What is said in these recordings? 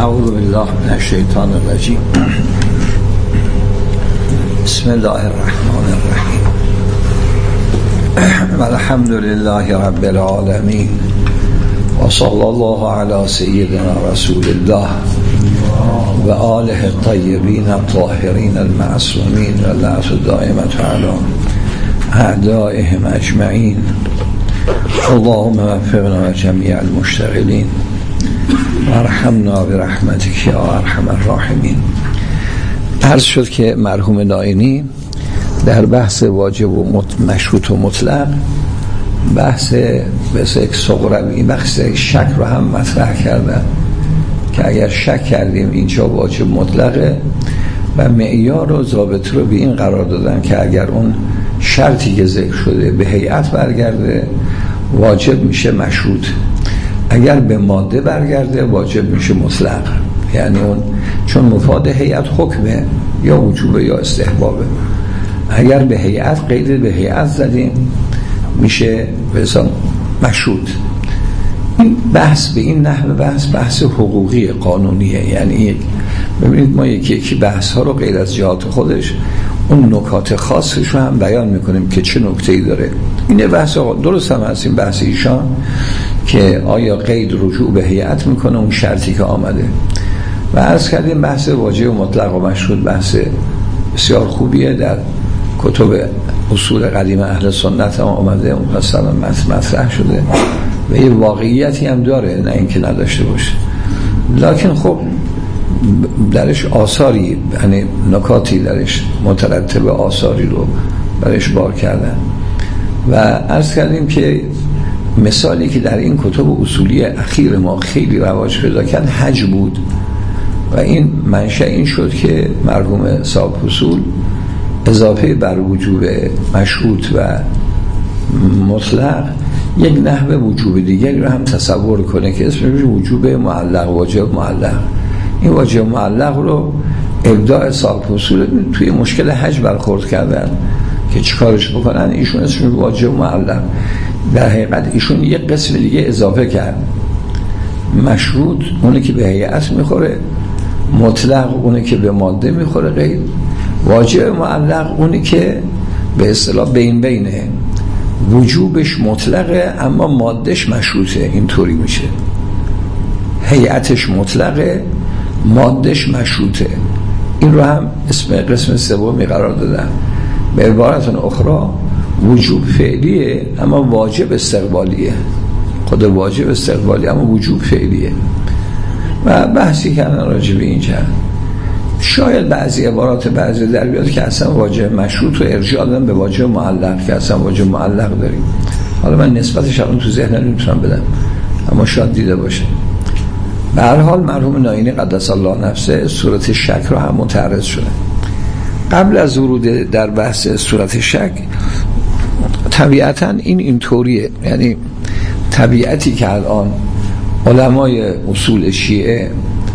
اعوذ بالله من الشیطان الرجیم. بسم الله الرحمن الرحیم. الحمد لله رب العالمین و صلی الله علی سیدنا رسول الله و آله الطیبین الطاهرین المعصومین و لعنت الدائمة علی اعدائهم اجمعین. اللهم وفقنا جمیع المشتغلین وارحمنا برحمتک یا ارحم الراحمین. عرض شد که مرحوم نائینی در بحث واجب و مشروط و مطلق بحث یک صغروی بحث شک رو هم مطرح کردن که اگر شک کردیم اینجا واجب مطلقه و معیار و ضابط رو به این قرار دادن که اگر اون شرطی که ذکر شده به هیئت برگرده واجب میشه مشروط، اگر به ماده برگرده واجب میشه مطلق. یعنی اون چون مفاد هیئت حکمه یا وجوبه یا استحبابه، اگر به هیئت قید به هیئت زدیم میشه مثلا مشروط. این بحث به این نحو بحث حقوقی قانونیه. یعنی ببینید ما یکی بحث ها رو غیر از جهات خودش اون نکات خاصش رو هم بیان میکنیم که چه نکته‌ای داره. این بحث درست هم هست این بحث ایشان که آیا قید رجوع به هیئت میکنه اون شرطی که آمده. و عرض کردیم بحث واجب و مطلق و مشروط بحث بسیار خوبیه، در کتب اصول قدیم اهل سنت هم آمده، اون مثلا مطرح شده و یه واقعیتی هم داره، نه اینکه نداشته باشه. لکن خب درش آثاری، یعنی نکاتی درش مترتب آثاری رو برش بار کردن. و عرض کردیم که مثالی که در این کتب اصولی اخیر ما خیلی رواج پیدا کرد حج بود و این منشأ این شد که مرحوم صاحب اصول اضافه بر وجوب مشروط و مطلق یک نحو وجوب دیگری رو هم تصور کنه که اسمش وجوب معلق، واجب معلق. این واجب معلق رو ابداع صاحب اصول توی مشکل حج برخورد کردن که چیکارش بکنن. ایشون اسمش واجب معلق، در حقیقت ایشون یک قسم دیگه اضافه کرد. مشروط اونه که به هیئت میخوره، مطلق اونه که به ماده میخوره قید، واجب معلق اونه که به اصطلاح بینه، وجوبش مطلقه اما مادهش مشروطه. اینطوری میشه هیئتش مطلقه مادهش مشروطه. این رو هم اسم قسم سومی قرار دادن. به عبارت اخرى وجوب فعلیه اما واجب استقبالیه، خود واجب استقبالی اما وجوب فعلیه. و بحثی کردن راجع به اینجا شاید بعضی عبارات بعضی در بیاد که اصلا واجب مشروط رو ارجاع دادن به واجب معلق که اصلا واجب معلق داریم. حالا من نسبتش الان تو ذهن نمیتونم بدم اما شاید دیده باشه. به هر حال مرحوم نائینی قدس الله نفسه صورت شک رو هم متعرض شده. قبل از ورود در بحث صورت شک طبیعتاً اینطوریه، یعنی طبیعتی که الان علمای اصول شیعه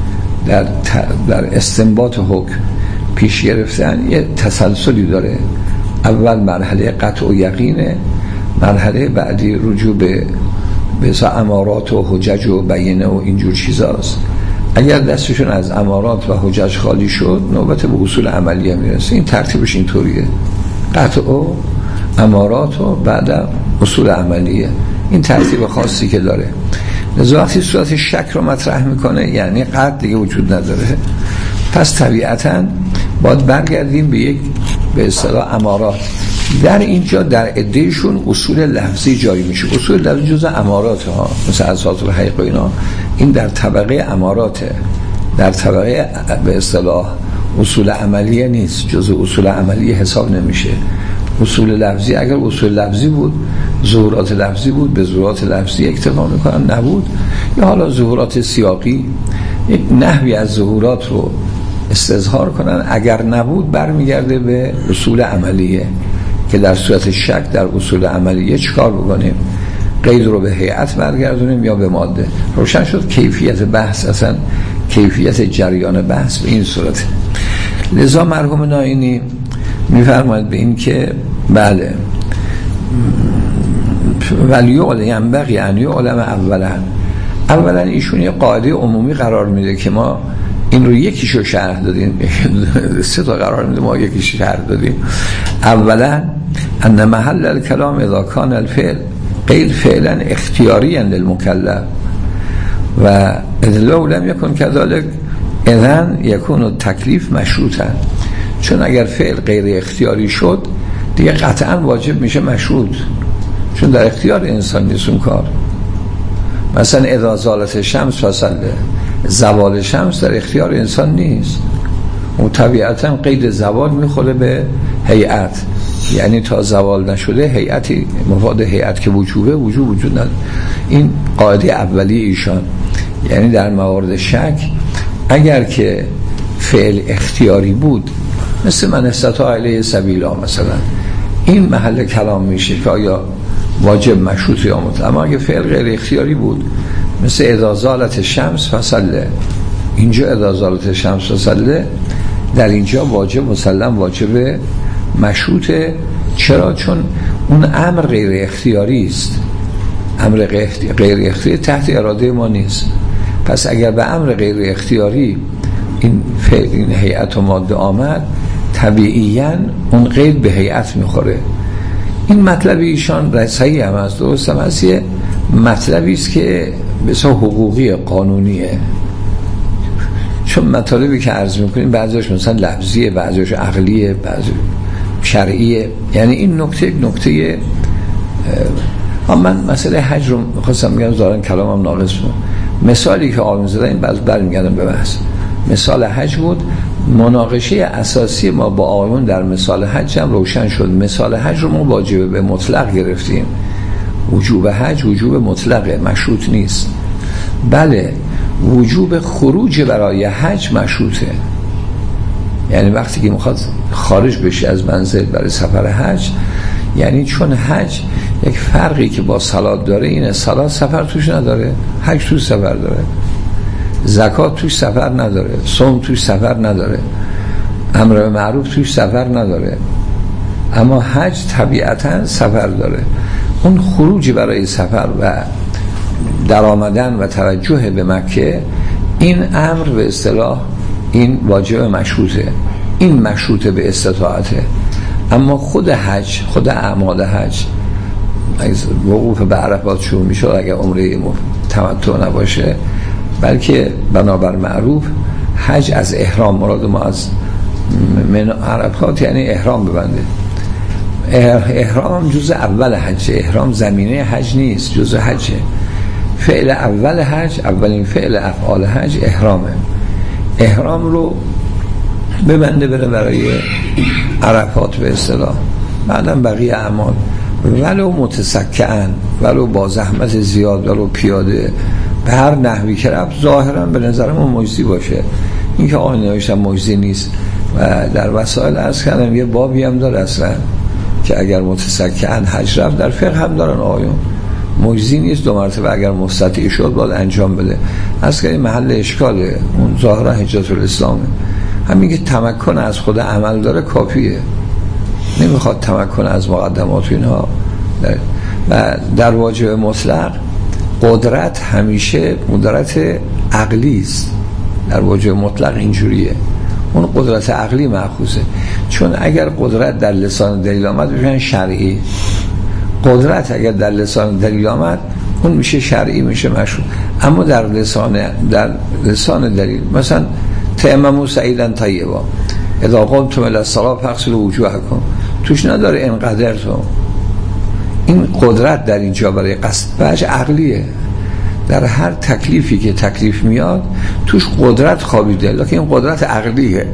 در استنباط حکم پیش گرفتن یه تسلسلی داره. اول مرحله قطع و یقینه، مرحله بعدی رجوع به امارات و حجج و بینه و اینجور چیزاست. اگر دستشون از امارات و حجج خالی شد نوبت به اصول عملیه میرسه. این ترتیبش اینطوریه، قطع و امارات و بعد اصول عملیه. این ترتیب خاصی که داره. لذا وقتی صورت شک رو مطرح میکنه یعنی قطع دیگه وجود نداره، پس طبیعتاً باید برگردیم به یک به اصطلاح امارات. در اینجا در عدهشون اصول لفظی جاری میشه. اصول لفظی جزء امارات ها، مثل اساس الحقیق و اینا، این در طبقه اماراته، در طبقه به اصطلاح اصول عملیه نیست، جزء اصول عملیه حساب نمیشه. اصول لفظی اگر اصول لفظی بود، ظهورات لفظی بود، به ظهورات لفظی اکتفا میکنن، نبود یا حالا ظهورات سیاقی یک نحوی از ظهورات رو استظهار کنن، اگر نبود برمیگرده به اصول عملیه که در صورت شک در اصول عملیه چیکار بکنیم؟ قید رو به هیئت برگردونیم یا به ماده. روشن شد کیفیت بحث، اصلا کیفیت جریان بحث به این صورت. لذا مرحوم نائینی میفرماید به این که بله ولی ینبغی ان یعلم اولا اولا ایشون یه قاعده عمومی قرار میده که ما این رو یکیشو شرح دادیم، 3 تا قرار میده ما یکیشو شرح دادیم. اولا ان محل الکلام اذا کان الفعل غیر فعلا اختیاری عند المکلف و اذا لم یکن كذلك اذن یکون التکلیف مشروطا. چون اگر فعل غیر اختیاری شد دیگه قطعا واجب میشه مشروط، چون در اختیار انسان نیست اون کار. مثلا اذا زالت شمس فصله، زوال شمس در اختیار انسان نیست، اون طبیعتا قید زوال میخوره به هیئت، یعنی تا زوال نشده هیئتی مفاد هیئت که وجود نداره. این قاعده اولیه ایشان. یعنی در موارد شک اگر که فعل اختیاری بود مثل من استطاع الیه سبیلا مثلا، این محل کلام میشه که آیا واجب مشروط یا مطلق. اما اگه فعل غیر اختیاری بود مثل اذا زالت شمس فصله، اینجا اذا زالت شمس فصله در اینجا واجب مسلم واجب مشروطه. چرا؟ چون اون امر غیر اختیاری است، امر غیر اختیاری تحت اراده ما نیست. پس اگر به امر غیر اختیاری این فعل این هیئت و ماده آمد طبیعیاً اون قید به هیئت میخوره. این مطلب ایشان صحیح هم است، درست هم است، یه مطلبی است که بسیار حقوقی قانونیه. چون مطالبی که عرض میکنیم بعضیش مثلا لفظیه، بعضیش عقلیه، بعضی شرعیه. یعنی این نکته من مسئله حج رو میخواستم بگم، ظاهرا کلامم ناقص بود. مثالی که آقایون زدن این بعض برمیگردم به بحث. مثال حج بود، مناقشه اساسی ما با آقایون در مثال حج هم روشن شد. مثال حج رو ما واجب به مطلق گرفتیم، وجوب حج وجوب مطلقه، مشروط نیست. بله وجوب خروج برای حج مشروطه، یعنی وقتی که میخواد خارج بشه از منزل برای سفر حج، یعنی چون حج یک فرقی که با صلات داره اینه، صلات سفر توش نداره، حج توش سفر داره. زکات توش سفر نداره، صوم توش سفر نداره، امر به معروف توش سفر نداره. اما حج طبیعتا سفر داره. اون خروج برای سفر و در آمدن و توجه به مکه، این امر به اصطلاح این واجب مشروطه، این مشروطه به استطاعته. اما خود حج، خود اعمال حج وقوف به عرفات شروع میشه اگر عمره تمتع نباشه، بلکه بنابر معروف حج از احرام، مراد ما از من عرفات یعنی احرام ببنده. احرام جزء اول حج، احرام زمینه حج نیست، جزء حجه. فعل اول حج، اولین فعل افعال حج احرامه. احرام رو ببنده بره برای عرفات به اصطلاح، بعدم بقیه اعمال، ولو متسکعن، ولو با زحمت زیاد، ولو پیاده، به هر نحوی که رفت ظاهرا به نظر ما مجزی باشه. این که آقای نوشتن مجزی نیست و در وسائل عرض کردم یه بابی هم داره اصلا که اگر متسکعن حج رفت، در فقه هم دارن آقایون، مجزی نیست، 2 مرتبه اگر مستطیع شد باید انجام بده. از که محل اشکاله، اون ظاهرا حجت الاسلامه. همین که تمکن از خود عمل داره کافیه، نمیخواد تمکن از مقدمات اینها. و در واجب مطلق قدرت همیشه قدرت عقلی است، در واجب مطلق اینجوریه، اون قدرت عقلی مأخوذه. چون اگر قدرت در لسان دلیل آمد میشن شرعی، قدرت اگر در لسان دلیل آمد اون میشه شرعی، میشه مشروع. اما در لسان دلیل مثلا تیمموا صعیدا طیبا اذا قمتم الی الصلاة فاغسلوا وجوهکم، توش نداره اینقدر تو. این قدرت در اینجا برای قصد وجه عقلیه. در هر تکلیفی که تکلیف میاد توش قدرت خوابیده، لکن این قدرت عقلیه.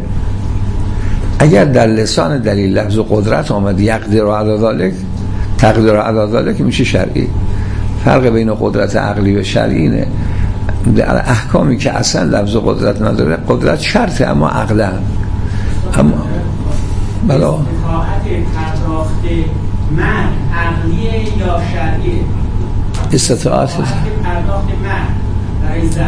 اگر در لسان دلیل لفظ قدرت آمد یقدر علی ذلک، تقدیر علی ذلک، میشه شرعی. فرق بین قدرت عقلی و شرعی اینه. در احکامی که اصلا لفظ قدرت نداره قدرت شرطه اما عقلا. اما بلا استطاعت پرداخت مرد عقلیه یا شرعیه؟ استطاعت پرداخت مرد برای زن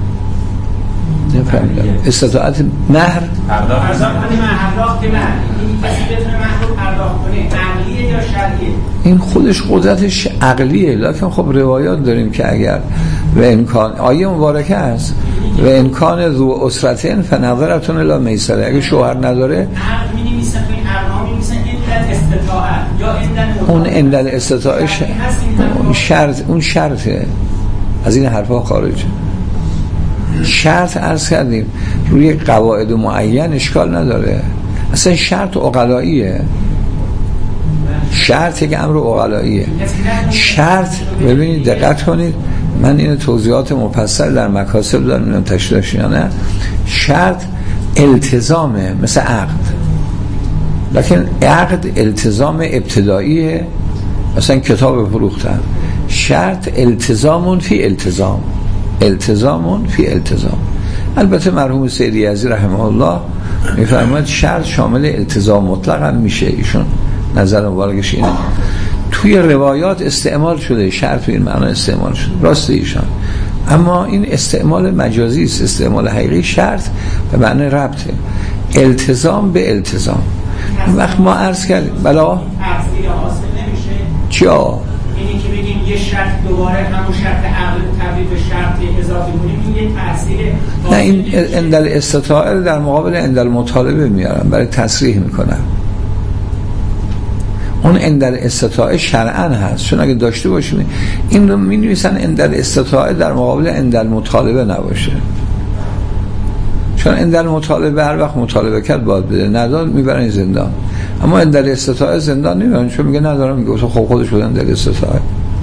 نفهمیدم. استطاعت مهر پرداخت مرد این کسی بتونه مهر رو پرداخت کنه، عقلیه یا شرعیه؟ این خودش قدرتش عقلیه، لکن خب روایات داریم که اگر و امکان آیه مبارکه است و امکان ذو اسرتن فنظرتون الی میسره. اگه شوهر نداره اون اندل استطاعه اون شرطه، از این حرفا خارجه. شرط عرض کردیم روی قواعد معین اشکال نداره، اصلا شرط عقلاییه، شرط یک امر عقلاییه. شرط ببینید دقت کنید، من این توضیحات مفصل در مکاسب دارم تشریحش یا نه. شرط التزامه مثل عقد، لکن عقد التزام ابتداییه، مثلا کتاب فروختن. شرط التزامون فی التزام، التزامون فی التزام. البته مرحوم سید یزدی رحمه الله میفرماید شرط شامل التزام مطلق هم میشه، ایشون نظر مبارکش اینه. توی روایات استعمال شده شرط به این معنا استعمال شده، راست ایشان، اما این استعمال مجازی است. استعمال حقیقی شرط به معنی ربطه، التزام به التزام. وقت ما عرض کردیم بلا تفسیر حاصل نمیشه چیا؟ اینی که بگیم یه شرط دوباره همون شرط عقل تبدیل به شرط اضافه کنیم، این یه تفسیر نه. این اندل استطاعه در مقابل اندل مطالبه میارن برای تصریح میکنن. اون اندل استطاعه شرعن هست، چون اگه داشته باشیم این رو می نویسن اندل استطاعه در مقابل اندل مطالبه نباشه، چون اندل مطالبه هر وقت مطالبه کرد باید بده، نداد میبرن زندان. اما اندل استطاعه زندان نمیبرن، چون میگه ندارم، میگه خب خودش بود اندل استطاعه.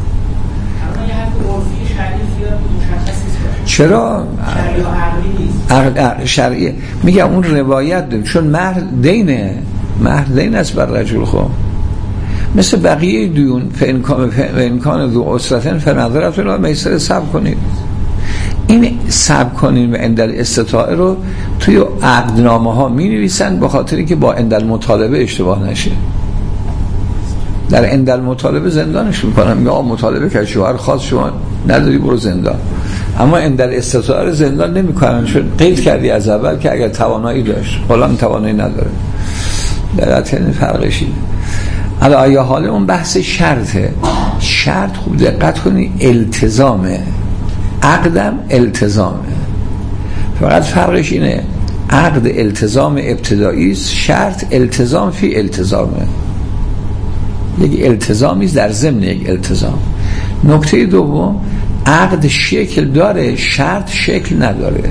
چرا؟ شرعیه. میگم اون روایت دیم، چون مهر دینه، مهر دین است بر رجل. خب مثل بقیه دیون امکان ذو اسرتن فنظرتون الی میسره صبر کنید. این صبر کنید و اندل استطاعه رو توی عقدنامه ها می نویسن به خاطری که با اندل مطالبه اشتباه نشه. در اندل مطالبه زندانش میکنن، میگه مطالبه که شوهر خاص شما نداری برو زندان. اما اندل استطاعه رو زندان نمیکنن، چون قید کردی از اول که اگر توانایی داشت، حالا توانایی نداره. در این فرقشی حالا آیا حال اون بحث شرطه. شرط خوب دقت کنی التزامه، عقدم التزامه، فقط فرقش اینه عقد التزام ابتدایی است، شرط التزام فی التزامه، یک التزامی است در ضمن یک التزام. نکته دوم، عقد شکل داره، شرط شکل نداره.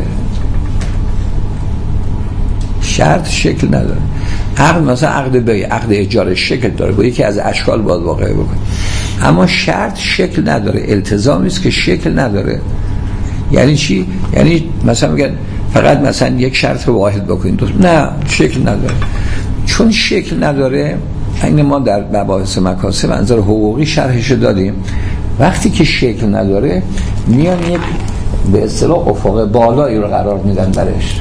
شرط شکل نداره. عقد مثلا عقد بیع، عقد اجاره شکل داره، با یکی از اشکال باید واقعه بکنه، اما شرط شکل نداره، التزامی است که شکل نداره. یعنی چی؟ یعنی مثلا میگن فقط مثلا یک شرط واحد بکنید، نه شکل نداره. چون شکل نداره، این ما در مباحث مکاسب منظر حقوقی شرحش دادیم. وقتی که شکل نداره میان یک به اصطلاح افق بالایی رو قرار میدن برش،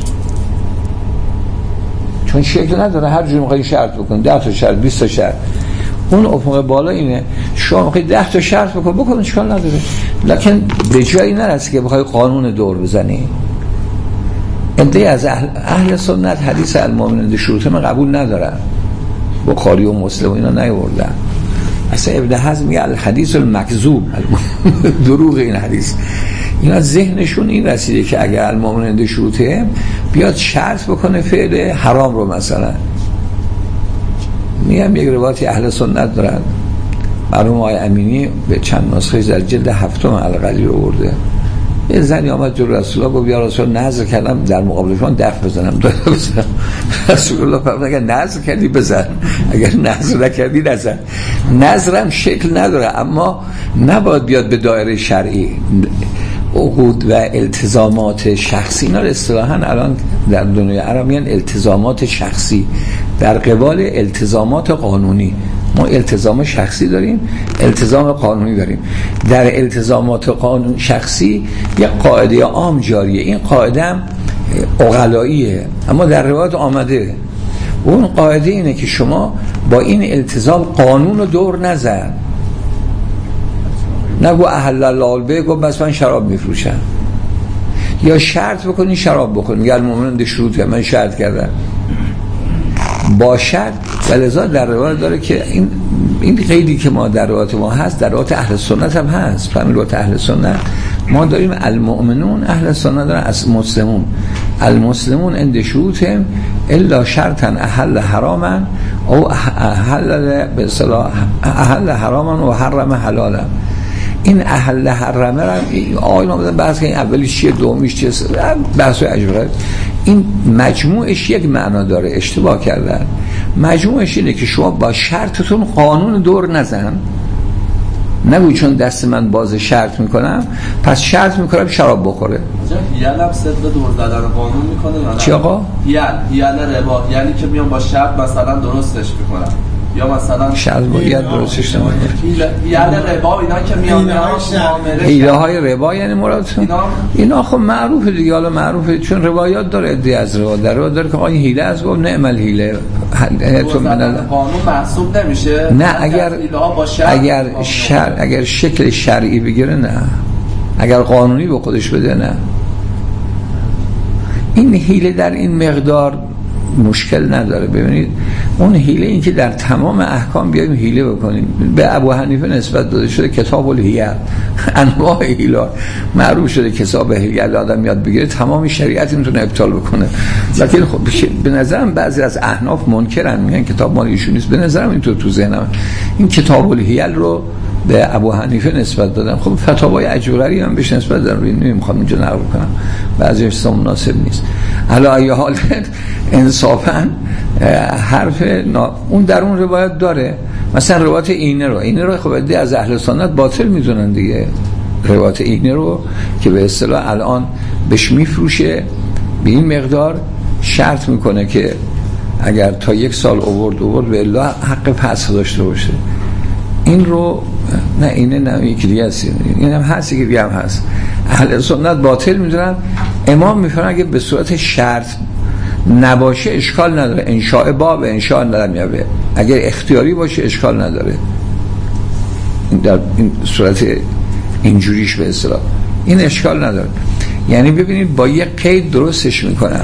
چون شکل نداره. هر جور میخوای شرط بکن، 10 تا شرط، 20 تا شرط، اون افق بالا اینه. شما میخوای 10 تا شرط بکن اشکال نداره، لکن به جایی نرسی که بخوای قانون دور بزنی. عده از اهل سنت حدیث المؤمنین شروط من قبول ندارن، بخاری و مسلم اینا نیاوردن. اصلا ابن حزم میگه الحدیث المکذوب، دروغ این حدیث. اینا ذهنشون این رسیده که اگر المؤمنین شروطه بیاد شرط بکنه فعل حرام رو. مثلا میگم یک روایت اهل سنت دارن، مرحوم آقای امینی به چند نسخه در جلد 7 القلی رو آورده. یه زنی آمد جلوی رسول الله گفت یا رسول الله نذر کردم در مقابل شما دف بزنم. رسول الله فرمود اگر نذر کردی بزن، اگر نذر نکردی نزن. نذرم شکل نداره، اما نباید بیاد به دایره شرعی. عقود و التزامات شخصی، اینا اصطلاحاً الان در دنیای عرب میگن التزامات شخصی در قبال التزامات قانونی. ما التزام شخصی داریم، التزام قانونی داریم. در التزامات قانون شخصی یک قاعده عام جاریه، این قاعده هم عقلاییه، اما در روایت آمده. اون قاعده اینه که شما با این التزام قانون رو دور نزن. نگو احل الله البیع، گفت بس من شراب میفروشم، یا شرط بکنی شراب بکن. میگه المؤمنین شروطه، من شرط کردم با شرط. ولذا در روایت داره که این قیدی که ما در روایت ما هست در روایت اهل سنت هم هست. فهمید روایت اهل سنت ما داریم المؤمنون اهل سنت دارن از مسلمون، المسلمون عند شروطهم الا شرطا احل حراما او احل به اصطلاح احل حراما و حرم حلالا. این احل حرمه را آینا بودن بحث که این اولیش چیه دومیش چیه، بحث عجیبه. این مجموعش یک معنا داره، اشتباه کردن. مجموعش اینه که شما با شرطتون قانون دور نزن، نگوی چون دست من باز شرط میکنم پس شرط میکنم شراب بخوره. هیل هم صدق دور زدن قانون میکنه. چی آقا؟ هیل ربا، یعنی که میان با شرط مثلا درستش میکنم، یا مثلا شرط باید درستش نمیکنم. هیل ربا اینا که میان هیله های ربا یعنی مرادتون اینا خب معروفه دیگه. حالا معروفه چون روایات داره، ادعای از ربا داره که این هیله از گفت نعم الهیله تو من قانون محسوب نمیشه. نه اگر شکل شرعی بگیره نه، اگر قانونی به خودش بده نه. این هیله در این مقدار مشکل نداره. ببینید اون هیله این که در تمام احکام بیایم هیله بکنیم، به ابو حنیفه نسبت داده شده کتاب الهیل، انواع هیله معروف شده کتاب هیله آدم یاد بگیره تمام شریعت میتونه ابطال بکنه. لکن خب به نظرم بعضی از احناف منکرن، میگن کتاب مال ایشون نیست. به نظرم اینطور تو ذهنم این کتاب الهیل رو به ابو حنیفه نسبت دادم. خب فتاوای اجوری هم بهش نسبت دادم، نمیخوام اینجا نقل کنم، بعضیش مناسب نیست. حالا ای حال انصافا حرف اون در اون روایت داره. مثلا روایت اینه رو خب عده از اهل سنت باطل میدونن دیگه. روایت اینه رو که به اصطلاح الان بهش میفروشه به این مقدار شرط میکنه که اگر تا 1 سال اوورد به الله حق پس داشته باشه. این رو نه اینه نه یکی دیگه هست، این هم هست یکی دیگه هم هست. اهل سنت باطل میدونن. امام میفرماید اگه به صورت شرط نباشه اشکال نداره، انشاء باب انشاء نمیابه. اگر اختیاری باشه اشکال نداره. در این صورت اینجوریش به اصطلاح این اشکال نداره. یعنی ببینید با یک قید درستش میکنن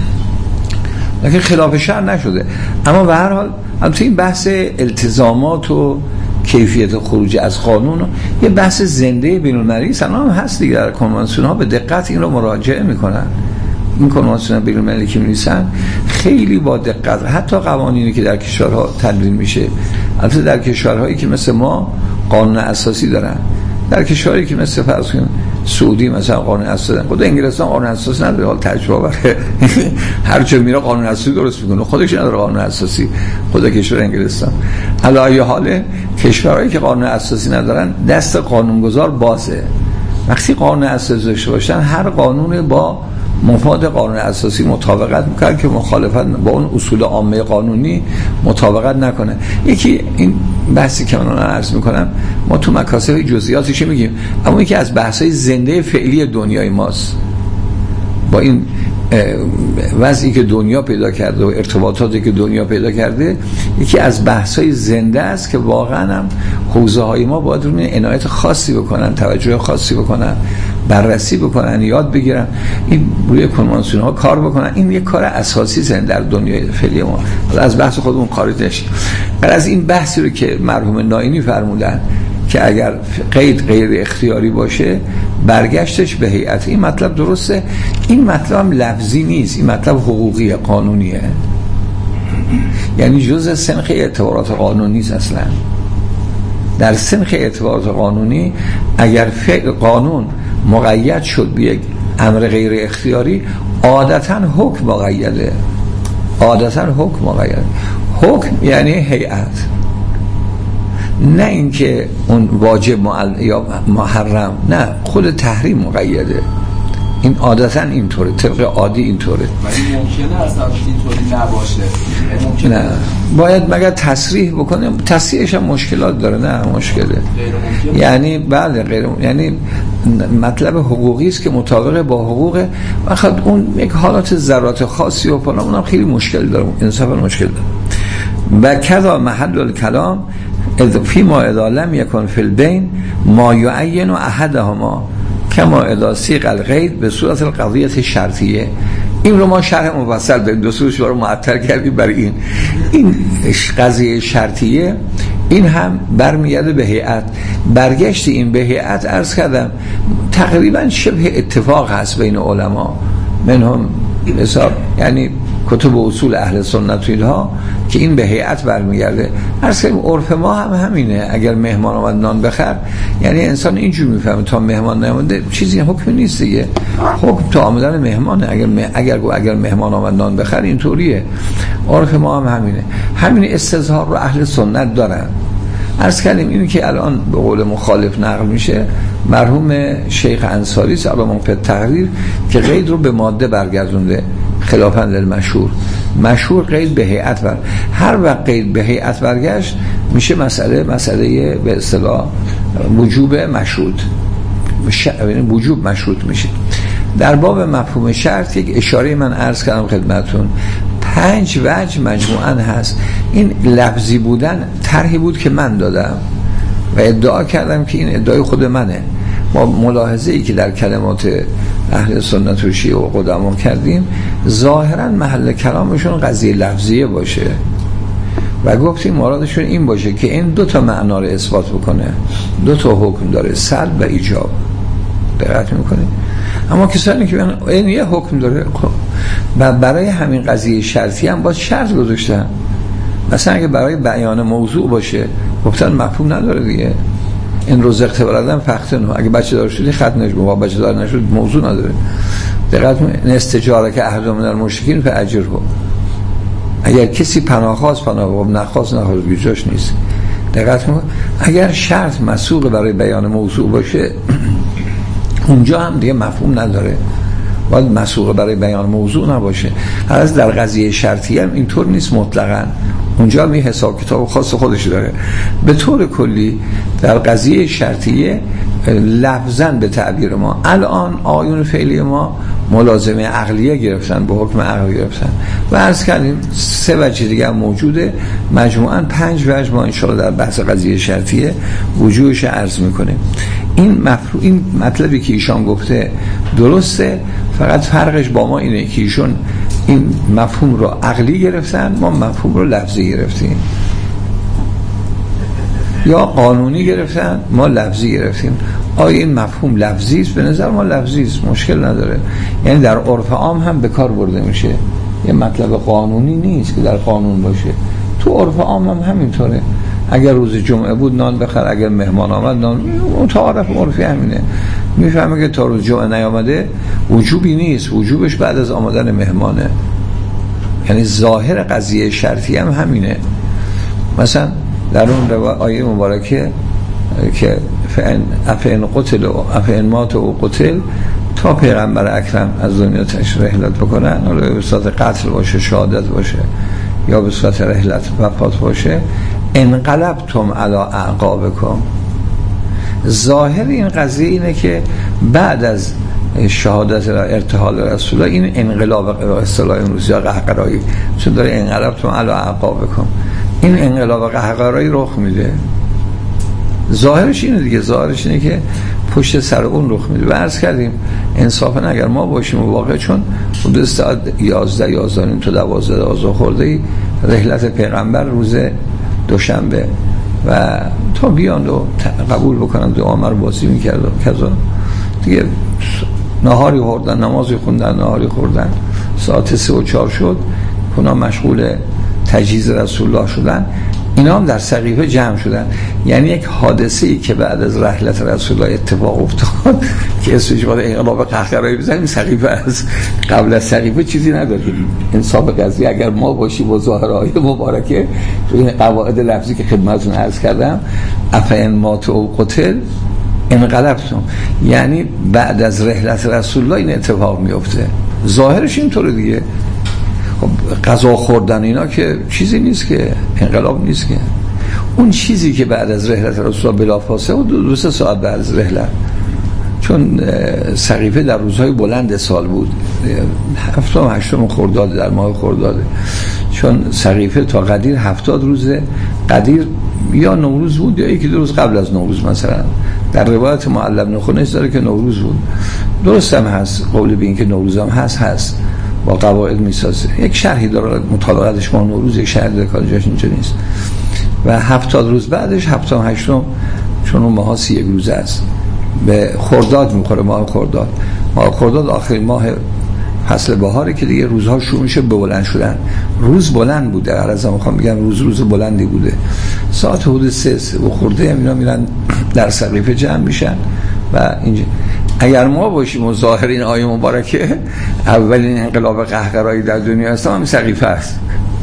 لیکن خلاف شرع نشده. اما به هر حال البته این بحث التزامات و کیفیت خروج از قانون یه بحث زنده بین‌المللی هم هست دیگه. در کنوانسیون ها به دقت این رو مراجعه میکنن. این کنوانسیون بین‌المللی که می‌نویسن خیلی با دقت، حتی قوانینی که در کشورها تدوین میشه، البته در کشورهایی که مثل ما قانون اساسی دارن، در کشوری که مثل فرض کنید سعودی مثلا قانون اساسی دارن، خود انگلستان قانون اساسی نداره، حال تجربه هر جا میره قانون اساسی درست میکنه، خودش نداره قانون اساسی خود کشور انگلستان. علاوه حال کشورهایی که قانون اساسی ندارن دست قانونگذار بازه. وقتی قانون اساسی داشته باشن هر قانون با مفاد قانون اساسی مطابقت میکنه که مخالفت با اون اصول عامه قانونی مطابقت نکنه. یکی این بحثی که من عرض میکنم ما تو مکاسب جزئیاتش میگیم، اما یکی از بحث‌های زنده فعلی دنیای ماست با این وضعی که دنیا پیدا کرده و ارتباطاتی که دنیا پیدا کرده، یکی از بحث‌های زنده است که واقعا هم حوزه‌های ما باید روی عنایت خاصی بکنن، توجه خاصی بکنن، بررسی بکنن، یاد بگیرن، این روی کنوانسیون ها کار بکنن. این یک کار اساسی است در دنیای فعلی ما. از بحث خودمون خارج نشیم. بعد از این بحثی رو که مرحوم نائینی فرمودن که اگر قید غیر اختیاری باشه برگشتش به هیئت، این مطلب درسته. این مطلب هم لفظی نیست، این مطلب حقوقی قانونیه، یعنی جزء سنخ اعتبارات قانونی نیست. اصلا در سنخ اعتبارات قانونی اگر فعل قانون مقید شد به یک امر غیر اختیاری عادتاً حکم مقیده. حکم یعنی هیئت، نه اینکه اون واجب یا محرم، نه خود تحریم مقیده. این عادتاً اینطوره، طبق عادی اینطوره. ولی ممکنه اصلا اینطوری نباشه. نه باید مگر تصریح بکنه. تصریحش هم مشکلات داره. نه مشکله، یعنی بله غیر، یعنی مطلب حقوقی است که مطابق با حقوق وقت اون یک حالات ذرات خاصی و فلان، اونم خیلی مشکل داره، انصافا مشکل داره. و کذا محل الکلام فی ما اذا لم یکن فی البین ما یعین احدهما کما اذا سیغ القید به صورت القضیه شرطیه. این رو ما شرح مفصل داریم، دو سوش رو معطل کردیم برای این قضیه شرطیه. این هم برمیگرده به هیئت. برگشت این به هیئت عرض کردم تقریبا شبه اتفاق هست بین علما، منهم حساب یعنی کتب اصول اهل سنت و اینها که این به هیئت برمیگرده. عرض کردم عرف ما هم همینه، اگر مهمان اومد نان بخر، یعنی انسان اینجور میفهمه تا مهمان نیامده چیزی حکم نیست دیگه، حکم تا آمدن مهمانه. اگر مهمان اومد نان بخر اینطوریه. عرف ما هم همینه. همین استظهار رو اهل سنت دارن. عرض کردیم اینی که الان به قول مخالف نقل میشه، مرحوم شیخ انصاری سلام فی التحریر که قید رو به ماده برگردونده خلافاً للمشهور. مشهور قید به هیئت بر، هر وقت قید به هیئت برگشت میشه مسئله به اصطلاح وجوب مشروط، وجوب مشروط میشه. در باب مفهوم شرط یک اشاره من عرض کردم خدمتون، 5 وجه مجموعاً هست. این لفظی بودن طرحی بود که من دادم و ادعا کردم که این ادعای خود منه. ما ملاحظه ای که در کلمات اهل سنت و شیعه و قدما کردیم ظاهرا محل کلامشون قضیه لفظیه باشه و گفتیم مرادشون این باشه که این 2 معنا رو اثبات بکنه، 2 حکم داره، سلب و ایجاب. دقت میکنید؟ اما کسانی که این یه حکم داره و برای همین قضیه شرطی هم باید شرط گذاشتن. مثلا اگه برای بیان موضوع باشه گفتن مفهوم نداره دیگه، این روز اختبارادن فختنو، اگه بچه دار شدی خط نشد، و بچه دار نشد موضوع نداره. دقت این استجاره که احد من المشرکین فاجره، اگر کسی پناه خواست پناه، نخواست بیجاش نیست. دقت اگر شرط مسوق برای بیان موضوع باشه اونجا هم دیگه مفهوم نداره، باید مسوق برای بیان موضوع نباشه. هر از در قضیه شرطی هم اینطور نیست مطلقاً، اونجا هم یه حساب کتاب خاص خودش داره. به طور کلی در قضیه شرطیه لفظاً به تعبیر ما الان آیون فعلی ما ملازمه عقلیه گرفتن، به حکم عقلی گرفتن و عرض کردیم 3 وجه دیگه هم موجوده، مجموعاً 5 وجه ما انشاءالله در بحث قضیه شرطیه وجودش عرض میکنیم. این مطلبی که ایشان گفته درسته، فقط فرقش با ما اینه که ایشون این مفهوم رو عقلی گرفتن، ما مفهوم رو لفظی گرفتیم، یا قانونی گرفتن ما لفظی گرفتیم. آیا این مفهوم لفظی است؟ به نظر ما لفظی است، مشکل نداره. یعنی در عرف عام هم به کار برده میشه، یه مطلب قانونی نیست که در قانون باشه، تو عرف عام هم همینطوره. اگر روز جمعه بود نان بخر، اگر مهمان آمد نان، متعارف عرفی همینه. میفهمه که تا روز جمعه نیامده وجوبی نیست، وجوبش بعد از آمدن مهمانه. یعنی ظاهر قضیه شرطی هم همینه. مثلا در اون آیه مبارکه که افئن مات و قتل، تا پیغمبر اکرم از دنیا رحلت بکنن، حالا به صورت قتل باشه، شهادت باشه، یا به صورت رحلت وفات باشه، انقلبتم علی اعقابکم. ظاهر این قضیه اینه که بعد از شهادت ارتحال رسول الله این انقلاب اصطلاح امروزی ها قهقرایی، چون داره انقلبتم علی اعقابکم، این انقلاب قهقرایی رخ میده. ظاهرش اینه دیگه، ظاهرش اینه که پشت سر اون رخ میده. و عرض کردیم انصافا اگر ما باشیم و واقع، چون حدود ساعت 11 تا 12 خورده رحلت پیغمبر روز دوشنبه و تا بیان و قبول بکنن دعا رو بازی میکرد و کذا دیگه، نهاری خوردن، نمازی خوندن، نهاری خوردن، ساعت 3 و 4 شد، اونا مشغول تجهیز رسول الله شدن، اینا هم در سقیفه جمع شدن. یعنی یک حادثه‌ای که بعد از رحلت رسول الله اتفاق افتاد که اسمش بود انقلاب قهقرایی بزنیم، سقیفه از قبل از سقیفه چیزی نداریم. انصاف قضیه اگر ما باشیم و ظاهر آیه مبارکه تو این قواعد لفظی که خدمتتون عرض کردم، افئن مات و قتل انقلبتم، یعنی بعد از رحلت رسول الله این اتفاق میفته. ظاهرش اینطوره دیگه. خب غذا خوردن اینا که چیزی نیست که، انقلاب نیست که. اون چیزی که بعد از رحلت رسول الله بلافاصله و 2-3 ساعت بعد از رحلت، چون سقیفه در روزهای بلند سال بود، 7 و 8 خرداد، در ماه خرداد، چون سقیفه تا قدیر 70 روز قدیر یا نوروز بود یا 1-2 روز قبل از نوروز. مثلا در روایت معلم نخونش داره که نوروز بود. درست هم هست، قول به این که نوروز هم هست با قواعد میسازه. یک شرحی داره، مطالعاتش ما نوروز یک شرح داره، کار جاش اینجا نیست. و 70 روز بعدش 78 چون اون ماه 31 روزه است به خرداد میخوره. ماه خرداد آخرین ماه فصل بهاره که دیگه روزها شروع میشه به بلند شدن. روز بلند بوده، عرضا میخوام بگم روز بلندی بوده. ساعت حدود 3 و خورده اینا میرن در سقیفه جمع میشن و اینجا اگر ما باشیم و ظاهر این آیه مبارکه اولین انقلاب قهقرایی در دنیا اسلام همین سقیفه است.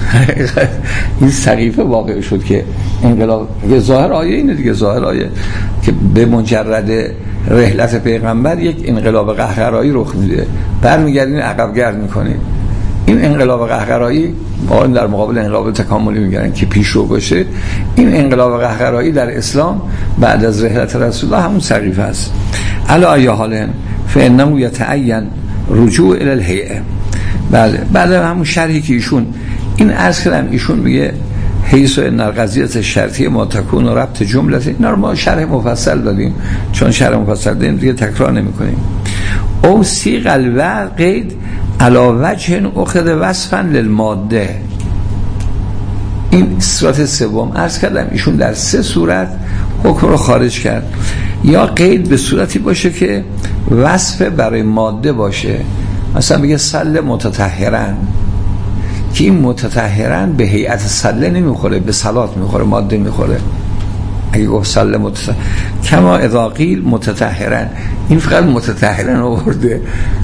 این سقیفه واقع شد که انقلاب ظاهر آیه اینه دیگه، ظاهر آیه که به مجرد رحلت پیغمبر یک انقلاب قهقرایی رخ میده، برمیگردین عقب گرد میکنید. این انقلاب قهقرایی ما در مقابل انقلاب تکاملی میگن که پیشرو باشه. این انقلاب قهقرایی در اسلام بعد از رحلت رسول الله همون سقیفه است. علی ای حال فانه یتعین رجوع الی الهیئه. بله بعد همون شرحی که ایشون این عرض کردم، ایشون میگه حیث ان القضیه شرطیه ما تکون و ربط جمله. اینا رو ما شرح مفصل دادیم، چون شرح مفصل دادیم دیگه تکرار نمی‌کنیم. او سیغ القید علی وجه اخذ وصفا للماده. این صورت سوم عرض کردم ایشون در 3 صورت حکم رو خارج کرد. یا قید به صورتی باشه که وصف برای ماده باشه، مثلا بگه صل متطهرن، که این متطهرن به هیئت صله نمیخوره، به صلات میخوره، ماده میخوره. اگه گفت صله متطهرن کما اذا قیل متطهرن، این فقط متطهرن آورده،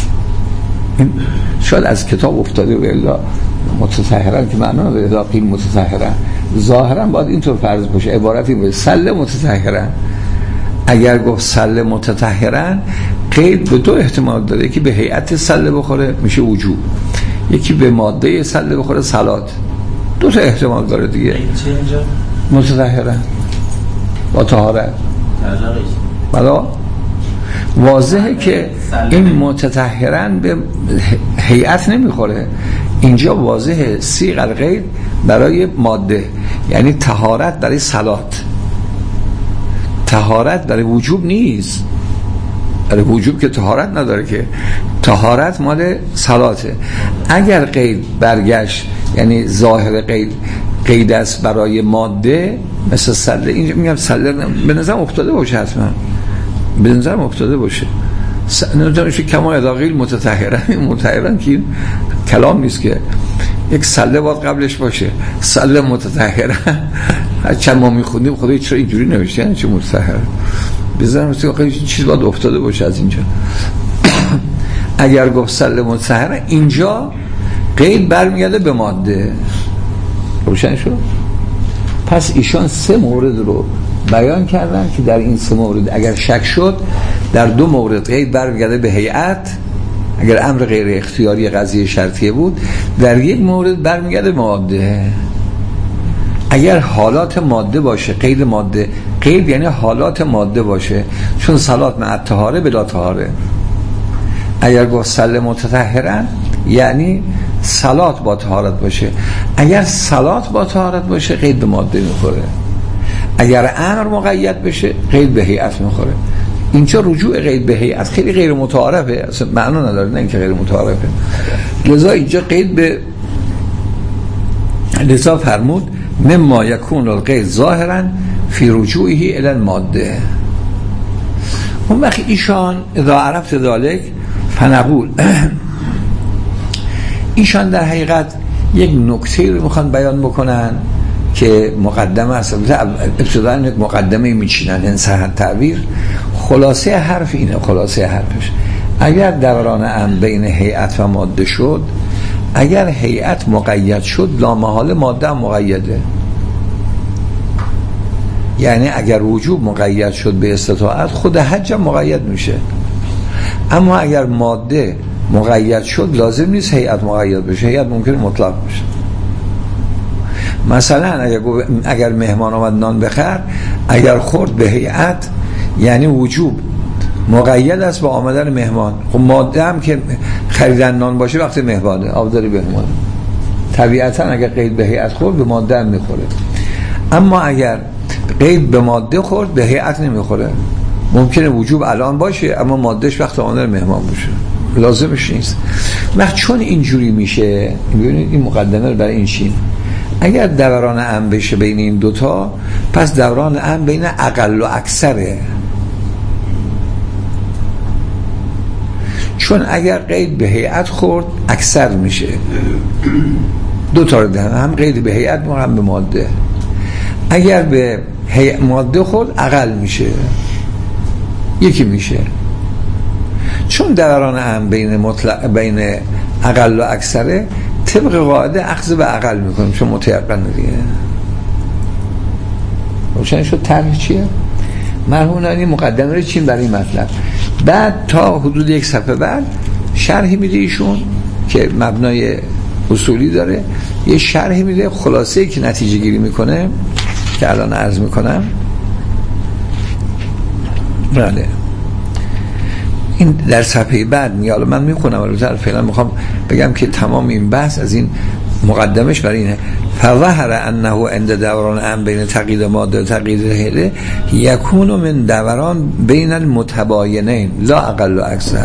این شاید از کتاب افتاده و الا متطهرن که معنا نداره. اذا قیل متطهرن ظاهرا باید اینطور فرض باشه، عبارتی باشه صله متطهرن. اگر گفت صله متطهرن قید به 2 احتمال داره، یکی به هیئت صله بخوره میشه وجوب، یکی به ماده صله بخوره صلات. 2 تا احتمال داره دیگه. متطهرن با طهارت. بلا واضحه که این متطهرن به هیئت نمیخوره، اینجا واضحه صیغ القید برای ماده، یعنی طهارت برای صلات، طهارت برای وجوب نیست. برای وجوب که طهارت نداره، که طهارت مال صلاته. اگر قید برگشت یعنی ظاهر قید است برای ماده مثل صله، اینجا میگم صله به نظرم افتاده باشه، حتما به نظرم افتاده باشه. نمیدونم کما اداقیل متطهرن که این کلام نیست که یک صله باید قبلش باشه، صله متطهرن. چند ما میخوندیم خدای چرا اینجوری نوشته، یعنی چه متطهر بزنم چیز باید افتاده باشه از اینجا. اگر گفت صله متطهرن اینجا قید برمیگرده به ماده. روشن شد؟ پس ایشان 3 مورد رو بیان کردن که در این 3 مورد اگر شک شد، در 2 مورد قید برمیگرده به هیئت اگر امر غیر اختیاری قضیه شرطیه بود، در 1 مورد برمیگرده به ماده اگر حالات ماده باشه. قید ماده، قید یعنی حالات ماده باشه، چون صلات مع طهاره بلا طهاره. اگر گفت صله متطهرن یعنی صلات با طهارت باشه، اگر صلات با طهارت باشه قید به ماده میخوره، اگر امر مقید بشه قید به هیئت میخوره. اینجا رجوع قید به هیئت خیلی غیر متعارفه، اصلا معنا نداره، نه اینکه غیر متعارفه. لذا اینجا قید به لذا فرمود مما یکون القید ظاهرا فی رجوعه الی الماده. اون وقت ایشان اذا عرفت ذلك فنقول، ایشان در حقیقت یک نکته رو میخوان بیان بکنن که مقدمه است. ابتداً یک مقدمه میچینن ان صح التعبیر. خلاصه حرف اینه، خلاصه حرفش اگر دوران امر بین هیئت و ماده شد، اگر هیئت مقید شد لامحاله ماده هم مقیده. یعنی اگر وجوب مقید شد به استطاعت، خود حج هم مقید میشه. اما اگر ماده مقید شد لازم نیست هیئت مقید بشه، هیئت ممکنه مطلق بشه. مثلا اگر مهمان آمد نان بخر، اگر خورد به هیئت یعنی وجوب مقید است با آمدن مهمان. خب ماده هم که خریدن نان باشه وقت مهمانه، آبداری مهمان، طبیعتا اگر قید به هیئت خورد به ماده هم میخوره. اما اگر قید به ماده خورد به هیئت نمیخوره. ممکنه وجوب الان باشه اما مادهش وقت آمدن مهمان باشه، لازمش نیست. وقت چون اینجوری میشه، ببینید این مقدمه رو برای این چین، اگر دوران ام بشه بین این دوتا، پس دوران ام بین اقل و اکثره. چون اگر قید به هیئت خورد اکثر میشه، دو تا رو دهن، هم قید به هیئت هم به ماده. اگر به ماده خورد اقل میشه، یکی میشه. چون دوران ام بین اقل و اکثره، طبق قاعده اخذ به اقل میکنیم، چون متیقن دیگه. روشن شد طرح چیه؟ مرحومانی مقدمه رو چین برای این مطلب. بعد تا حدود یک صفحه بعد شرحی میده ایشون که مبنای اصولی داره، یه شرحی میده خلاصه‌ای که نتیجه گیری میکنه که الان عرض میکنم. بله این در صفحه بعد میاد، من میخونم البته فعلا میخوام بگم که تمام این بحث از این مقدمش برای اینه. فظهر انه عند دوران ام بین تقیید ماده و تقیید هیئه یکون من دوران بین المتباینین لا اقل و اکثر.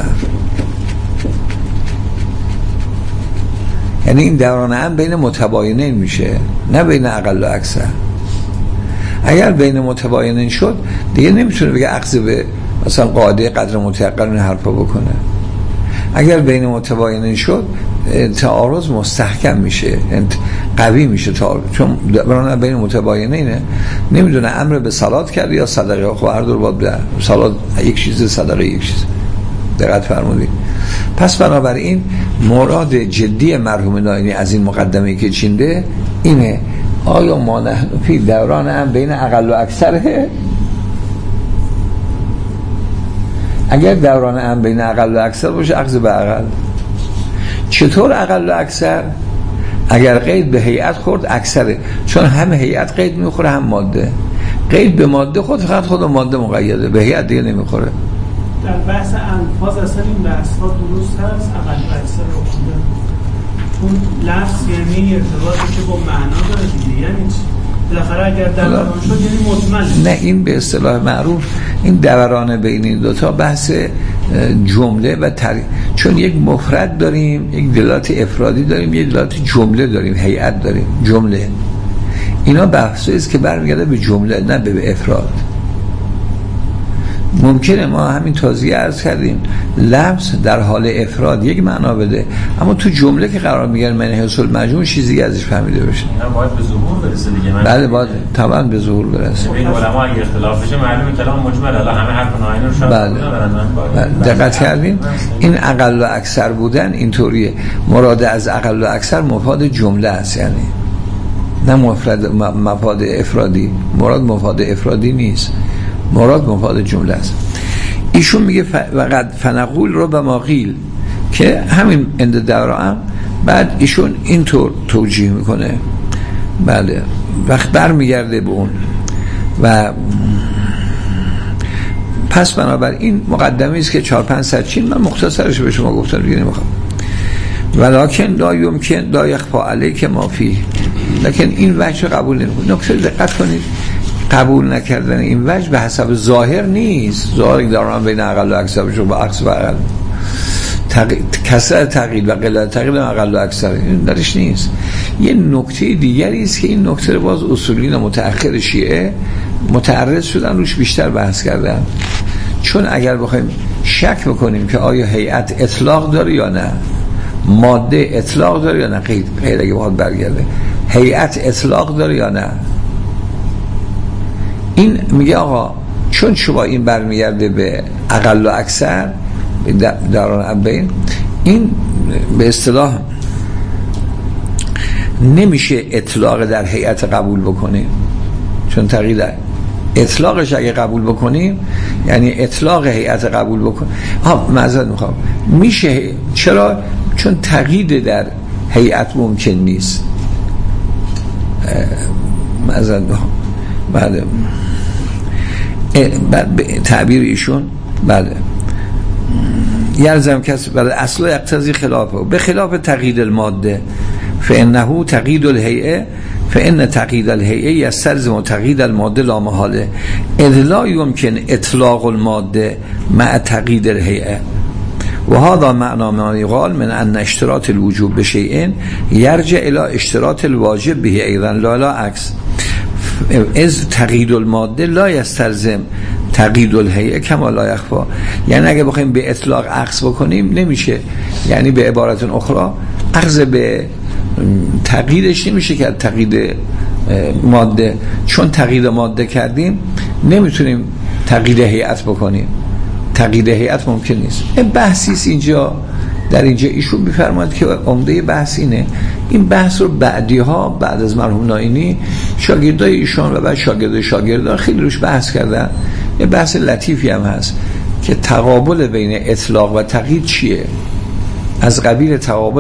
یعنی این دوران ام بین متباینین میشه، نه بین اقل و اکثر. اگر بین متباینین شد دیگه نمیتونه بگه اخذ به مثلا قاعده قدر متیقن این حرفا بکنه. اگر بین متباینین شد تعارض مستحکم میشه، قوی میشه تعارض. چون برای بین متباینینه، نمیدونه امر به صلات کرد یا صدقه. خب هر دور باید بده، صلات یک چیز، صدقه یک چیز. دقت فرمودید؟ پس بنابراین مراد جدی مرحوم ناینی از این مقدمه‌ای که چینده اینه: آیا ما نحن فی دوران هم بین اقل و اکثره؟ اگر دوران ام بین اقل و اکثر باشه اخذ به اقل. چطور اقل و اکثر؟ اگر قید به هیئت خورد اکثره، چون هم هیئت قید میخوره هم ماده. قید به ماده فقط خود ماده مقیده، به هیئت دیگه نمیخوره. در بحث انفاظ اصلا این بحث ها درست هست اقل و اکثر رو خوندن، چون لفظ یعنی ارتباطی که با معنا داره دیگه. یعنی بالاخره اگر دوران شد یعنی مطمئن. نه، این به اصطلاح معروف این دوران بین این دوتا بحث جمله و چون یک مفرد داریم، یک دلالت افرادی داریم، یک دلالت جمله داریم، هیئت داریم، جمله. اینا بحثی است که برمیگرده به جمله نه به افراد. ممکنه ما همین توضیح عرض کردیم لفظ در حال افراد یک معنا بده، اما تو جمله که قرار میگیره من حصول مجموع چیزی ازش فهمیده بشه. اینا باید به ظهور برسه دیگه. بله باید طبعا به ظهور برسه. بین علما اگه اختلاف بشه معلومه کلام مجمل، الان همه حرف ناینی رو شامل ندارن. دقت کردین؟ این اقل و اکثر بودن اینطوریه. مراد از اقل و اکثر مفاد جمله است، یعنی نه مفاد افرادی. مراد مفاد افرادی نیست، مراد مفاد جمله است. ایشون میگه وقد فنقول رو به ما قیل، که همین اند دوران. بعد ایشون اینطور توجیه میکنه. بله وقت برمیگرده به اون و پس بنابراین این مقدمه است که 4-5 چین من مختصرش به شما گفتم دیگه نمیخوام. ولکن لا یمکن لا یخفی علیک ما فیه، لکن این وجه قبول نمیکنه. نکته دقت کنید، قبول نکردن این وجه به حسب ظاهر نیست. ظاهر دارن بین اقل و اکثر بشه با عکس و اقل، کسر تقیید و قلت تقیید اقل و اکثر، این درش نیست. یه نکته دیگری است که این نکته رو باز اصولین متأخر شیعه متعرض شدن روش بیشتر بحث کردن. چون اگر بخوایم شک بکنیم که آیا هیئت اطلاق داره یا نه، ماده اطلاق داره یا نه، قید اگه باید برگرده هیئت اطلاق داره یا نه، این میگه آقا چون شما این برمیگرده به اقل و اکثر دوران ابین، این به اصطلاح نمیشه اطلاق در هیئت قبول بکنیم. چون تقیید اطلاقش اگه قبول بکنیم یعنی اطلاق هیئت قبول بکنیم. معذرت میخوام، میشه. چرا؟ چون تقیید در هیئت ممکن نیست. معذرت میخوام. بله بعد تعبیر ایشون بله یلزم کسی بله اصلا اقتضی خلافه به خلاف تقیید الماده فانه تقیید الهیئه فان تقیید الهیئه یستلزم تقیید الماده لا محاله اذ لا یمکن اطلاق الماده مع تقیید الهیئه و هذا معنا ما یقال من ان اشتراط الوجوب بشیء یرجع الى اشتراط الواجب به ایضا لا عکس، از تقیید الماده لا یستلزم تقیید الهیئه کما لا یخفی. یعنی اگه بخوایم به اطلاق عکس بکنیم نمیشه، یعنی به عبارت اخرى عکس به تقییدش نمیشه که تقیید ماده، چون تقیید ماده کردیم نمیتونیم تقیید هیئت بکنیم، تقیید هیئت ممکن نیست. این بحثیست اینجا، در اینجا ایشون میفرماید که عمده بحث اینه، این بحث رو بعدی ها بعد از مرحوم نائینی شاگردای ایشون و بعد شاگردان خیلی روش بحث کردن. یه بحث لطیفی هم هست که تقابل بین اطلاق و تقیید چیه، از قبیل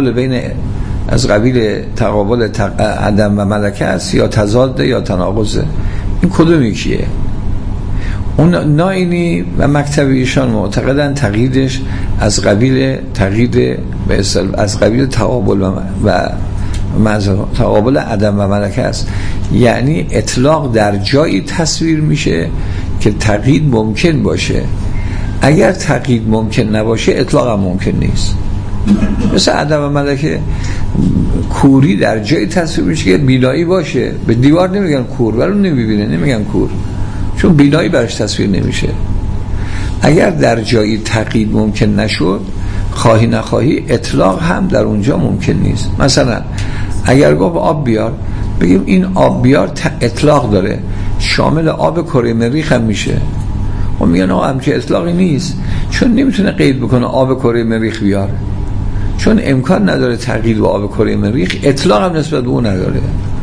تقابل عدم و ملکه است یا تضاد یا تناقضه، این کدوم یکیه؟ اون نائینی و مکتبی ایشان معتقدن تقییدش از قبیل از قبیل تقابل و تقابل عدم و ملکه است، یعنی اطلاق در جایی تصویر میشه که تقیید ممکن باشه، اگر تقیید ممکن نباشه اطلاق هم ممکن نیست. مثل عدم و ملکه، کوری در جایی تصویر میشه که بینایی باشه، به دیوار نمیگن کور ولی اون نمیبینه، نمیگن کور، چون بینایی برش تصویر نمیشه. اگر در جایی تقیید ممکن نشد، خواهی نخواهی اطلاق هم در اونجا ممکن نیست. مثلا اگر گفت آب بیار، بگیم این آب بیار اطلاق داره، شامل آب کره مریخ هم میشه. و میگن آقا همچه اطلاقی نیست، چون نمیتونه قید بکنه آب کره مریخ بیار، چون امکان نداره تقیید با آب کره مریخ، اطلاق هم نسبت به اون نداره،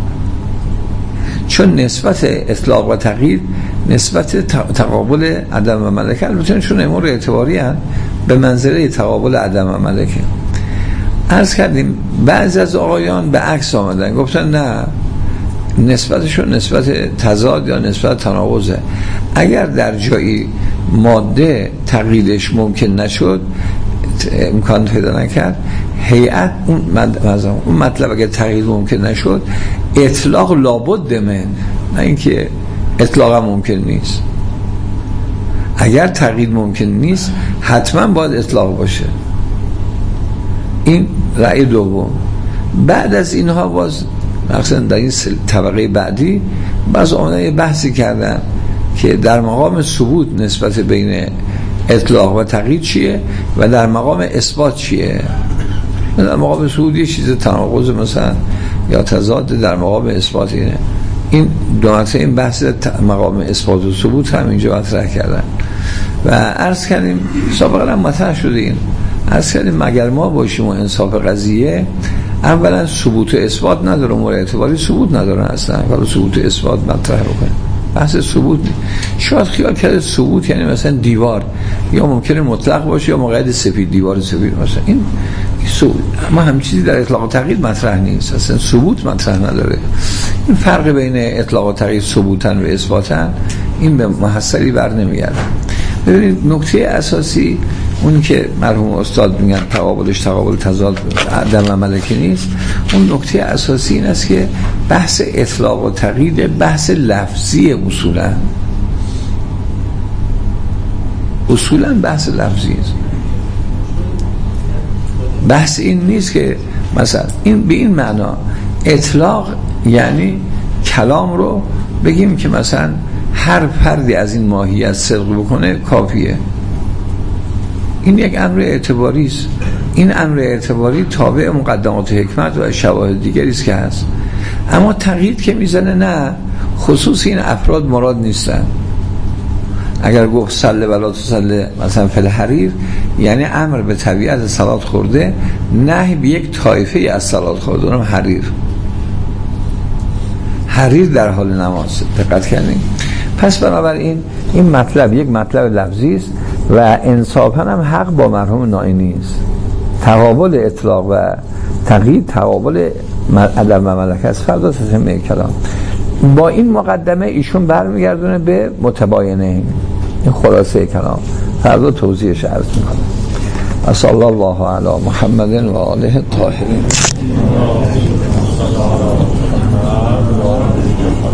چون نسبت اطلاق و تقیید نسبت تقابل عدم و ملکه، البته چون امور اعتباری هست به منزله تقابل عدم و ملکه. عرض کردیم بعضی از آقایان به عکس آمدن، گفتن نه نسبتشون نسبت تضاد یا نسبت تناقضه، اگر در جایی ماده تقییدش ممکن نشد، امکان پیدا نکرد، هیئت اون مطلب اگر تقیید ممکن نشد اطلاق لابد من، نه اینکه اطلاق ممکن نیست. اگر تقیید ممکن نیست حتما باید اطلاق باشه. این رأی دوم. بعد از اینها باز مثلا در این طبقه بعدی باز آمدن بحثی کردن که در مقام ثبوت نسبت بین اطلاق و تقیید چیه و در مقام اثبات چیه. در مقام ثبوت یه چیز تناقض مثلا یا تضاد، در مقام اثبات اینه. این دو مرتبه این بحث مقام اثبات و ثبوت هم اینجا مطرح کردن و عرض کردیم سابقا هم مطرح شده. این عرض کردیم مگر ما باشیم و انصاف قضیه، اولا ثبوت و اثبات نداره، امور اعتباری ثبوت نداره اصلا، ولی ثبوت و اثبات مطرح بکنه. بحث ثبوت نیست. شاید خیال کرده ثبوت یعنی مثلا دیوار، یا ممکنه مطلق باشه یا مقید سفید، دیوار سفید باشه. این ما هم چیزی در اطلاق و تقیید مطرح نیست، اصلا ثبوت مطرح نداره. این فرق بین اطلاق و تقیید ثبوتن و اثباتن این به محصلی بر نمیگرده. ببینید نکته اساسی اون که مرحوم استاد میگن تقابلش تقابل تضاد عدم و ملکه نیست، اون نکته اساسی این است که بحث اطلاق و تقیید بحث لفظی اصولا بحث لفظی است. بحث این نیست که مثلا این به این معنا اطلاق یعنی کلام رو بگیم که مثلا هر فردی از این ماهیت صدق بکنه کافیه. این یک امر اعتباری است. این امر اعتباری تابع مقدمات حکمت و شواهد دیگری است که هست. اما تقیید که میزنه نه، خصوص این افراد مراد نیستن. اگر گفت صلی ولا تصلی مثلا فی الحریر، یعنی امر به طبیعت صلات خورده، نهی به یک طایفه از صلات خورده، اونم حریر در حال نماز. دقت کردین؟ پس بنابراین این مطلب یک مطلب لفظی است و انصافا هم حق با مرحوم نائینی است. تقابل اطلاق و تقیید تقابل عدم و ملکه است. فردا تتمه کلام با این مقدمه ایشون برمیگردونه به متباینه. این خلاصه کلام، فردا توضیحش عرض میکنه. صلی الله علی محمد و آله الطاهرین.